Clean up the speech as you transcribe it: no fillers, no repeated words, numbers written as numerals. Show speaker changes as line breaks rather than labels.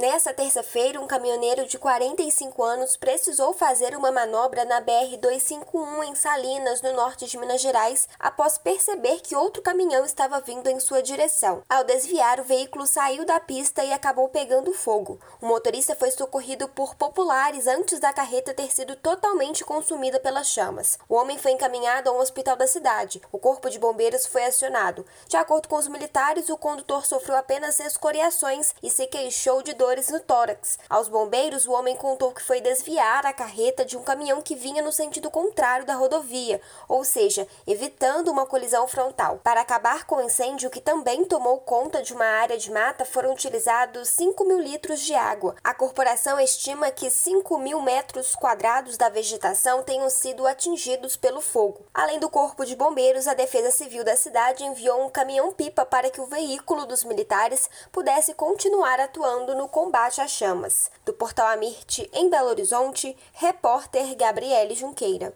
Nessa terça-feira, um caminhoneiro de 45 anos precisou fazer uma manobra na BR-251 em Salinas, no norte de Minas Gerais, após perceber que outro caminhão estava vindo em sua direção. Ao desviar, o veículo saiu da pista e acabou pegando fogo. O motorista foi socorrido por populares antes da carreta ter sido totalmente consumida pelas chamas. O homem foi encaminhado a um hospital da cidade. O corpo de bombeiros foi acionado. De acordo com os militares, o condutor sofreu apenas escoriações e se queixou de dores no tórax. Aos bombeiros, o homem contou que foi desviar a carreta de um caminhão que vinha no sentido contrário da rodovia, ou seja, evitando uma colisão frontal. Para acabar com o incêndio, que também tomou conta de uma área de mata, foram utilizados 5.000 litros de água. A corporação estima que 5.000 metros quadrados da vegetação tenham sido atingidos pelo fogo. Além do corpo de bombeiros, a Defesa Civil da cidade enviou um caminhão-pipa para que o veículo dos militares pudesse continuar atuando no combate às chamas. Do Portal Amirte, em Belo Horizonte, repórter Gabriele Junqueira.